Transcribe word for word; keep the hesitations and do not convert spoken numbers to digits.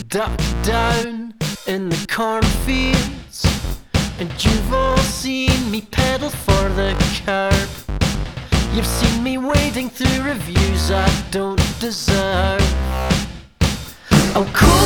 duck down in the cornfields, and you've all seen me pedal for the curb. You've seen me wading through reviews I don't deserve. Oh, cool.